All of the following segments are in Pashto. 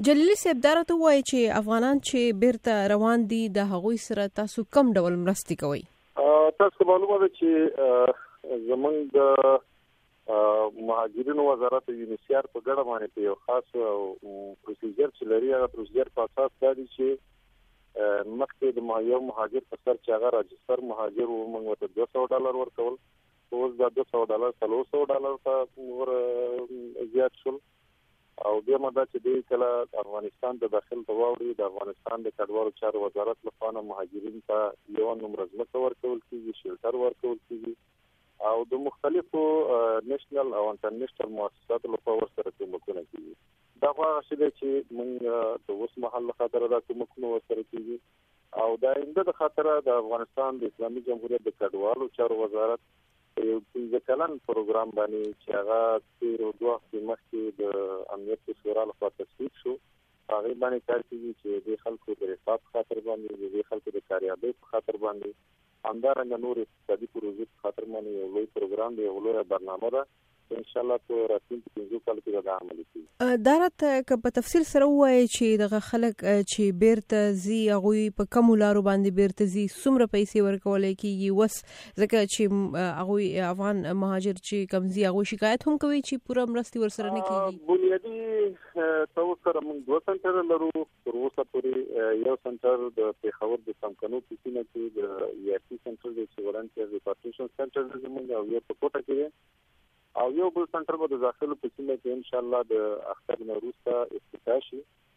جلیلی صاحب دا راته ووایي چې افغانان چې بیرته روان دي د هغوی سره تاسو کوم ډول مرستې کوئ؟ تاسو معلومه ده چې زمونږ د مهاجرینو وزارت یونیسیار په ګډه باندې په یو خاص پروسیجر چې لري، هغه پروسیجر په اساس دا دی چې مخکې د یو مهاجر په سر چې هغه راجستر مهاجر و، موږ ورته $200 ورکول، اوس دا $200 $300 ته زیات شول. او بیا مدا چې د کله افغانستان ته داخل تواوړي، د افغانستان د کډوالو چارو وزارت لخوا مهاجرین ته یو نمبر ځمکه ورکول کیږي، شیلټر ورکول کیږي، او د مختلفو نېشنل او انټرنیشنل مؤسساتو لخوا ورسره کومکونه کیږي. دا هغه څه دی چې موږ د اوس مهال خاطر دا کومکونه ورسره کیږي، او دا آینده د خاطر د افغانستان د اسلامي جمهوریت د کډوالو چارو وزارت یو 15 کلن پروګرام باندې چې هغه تیر 2 هفتې مخکې د امنیت شورا لخوا تصویب شو، هغه باندې کار کوي چې د خلکو د حساب خاطر باندې، د خلکو د کاریابۍ په خاطر باندې، همدارنګه نور اقتصادي پروژې په خاطر باندې یو لوی پروګرام دی، یو لوی برنامه ده، ان شاء الله په راتلونکي 15 کال کې دا عملي کیږي. دا راته په تفصیل سره ووایي چې دغه خلک چې بیرته ځي هغوی په کومو لارو باندې بیرته ځي، څومره پیسې ورکولی کیږي؟ وس ځکه چې هغوی افغان مهاجر چې کوم ځي هغوی شکایت هم کوي چې پوره مرستې ورسره نه کیږي. بنیادي تاسو سره موږ 2 سنټر لرو، تر اوسه پورې یو سنټر د پیښور د سمکنو په سیمه کې د یاسي سنټر د ولنټیر ریپارټیشن سنټر زموږ او یو په کوټه کې، او یو بل سنټر به د داخلو په سیمه کې ان شاء الله د اختر نوروز ته افتتاح شي.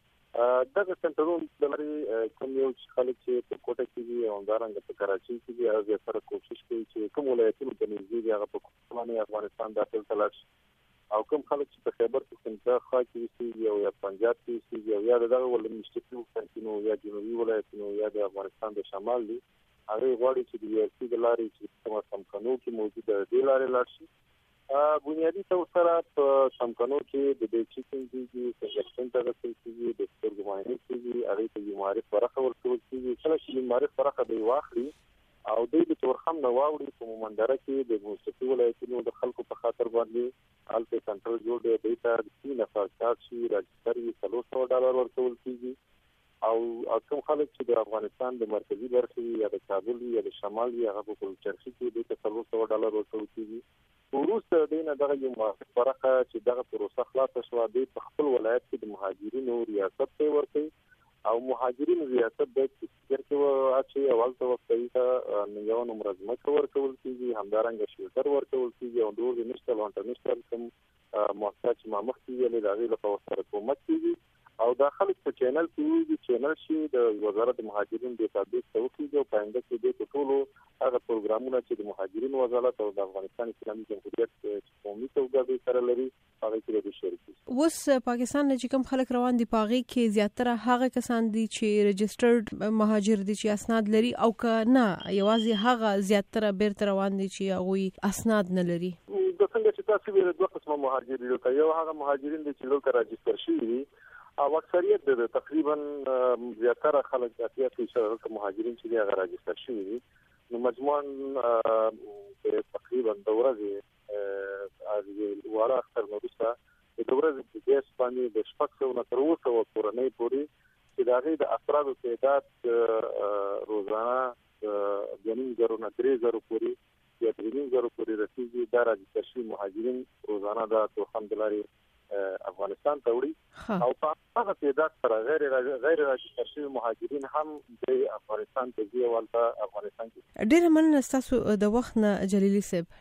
دغه سنټرونه د لري کوم یو خلک چې په کوټه کې دي او همدارنګه په کراچۍ کې دي، هغه سره کوشش کوي چې کوم ولایتونو ته نږدې دي هغه په کومه افغانستان داخل ته لاړ شي، او کوم خلک چې په خیبر پښتونخوا کې اوسېږي او یا پنجاب کې اوسېږي او یا دغه ولایتونو ولایتونو یا جنوبي ولایتونو یا د افغانستان د شمال دي، هغه غواړي چې د یاسي د لارې چې کومه سمکنو کې موجوده د لارې لاړ شي. بنیادی طور سره په سمکنو کې د دې چیکینګ کیږي، سجکشن ته رسول کیږي، د سترګو معاینه کیږي، هغه ته بیماری فرخه ورکول کیږي. کله چې بیماری فرخه دی واخلي او د تورخم نه واوړي په مومندره کې د موسیقي ولایتونو د خلکو په خاطر باندې الته سنټرل جوړ دی، د ته 3 نفر کار شي، راجستر یې $300 ورکول کیږي، او کوم خلک چې د افغانستان د مرکزی برخې یا د کابل یا د شمال یا هغه په چرخي کې د $300 ورکول کیږي. وروسته دینه دغه یو موافق فرقه چې دغه پروسه خلاصه شوه، د خپل ولایت کې د مهاجرینو ریاست ته ورکړي، او مهاجرینو ریاست د فکر کې واچي اول ته وخت یو نمبر ځمکه ورکول کیږي، همدارنګه شیلټر ورکول کیږي، او ډور د نشټل او انټرنیشنل کوم مؤسسات چې ما مخکې ویلې د هغې لپاره سره کومک کیږي، او دا خلک په چینل کې وي، چینل شي د وزارت مهاجرین ډیټابیس ته وکړي، او پاینده کې د ټولو هغه پروګرامونه چې د مهاجرین وزارت او د افغانستان اسلامي جمهوریت قومي توګه سره لري هغه کې د شریک. اوس پاکستان نه چې کوم خلک روان دي په هغې کې زیاتره هغه کسان دي چې رجسټرډ مهاجر دي چې اسناد لري، او که نه یوازې هغه زیاتره بیرته روان دي چې هغوی اسناد نه لري؟ د څنګه چې تاسو ویل 2 قسمه مهاجرین دي، یو هغه مهاجرین دي چې دلته راجستر شوي دي، او اکثریت د تقریبا زیاتره خلک 80% مهاجرین چې دی هغه راجستر شوي دي. نو مجموعاً تقریبا د ورځې واره اختر نوروز ته د ورځې په دیش باندې د 600 تر 800 کورنۍ پورې چې د هغې د افرادو تعداد روزانه 2,000 نه 3,000 پورې یا 3,000 پورې رسیږي. دا راجستر شوي مهاجرین روزانه د توخم د لارې افغانستان ته وړي، او په هغه تعداد سره غیر راجستر شوي مهاجرین هم د افغانستان ته ځي او هلته افغانستان کې. ډېره مننه ستاسو د وخت نه جلیلي صاحب.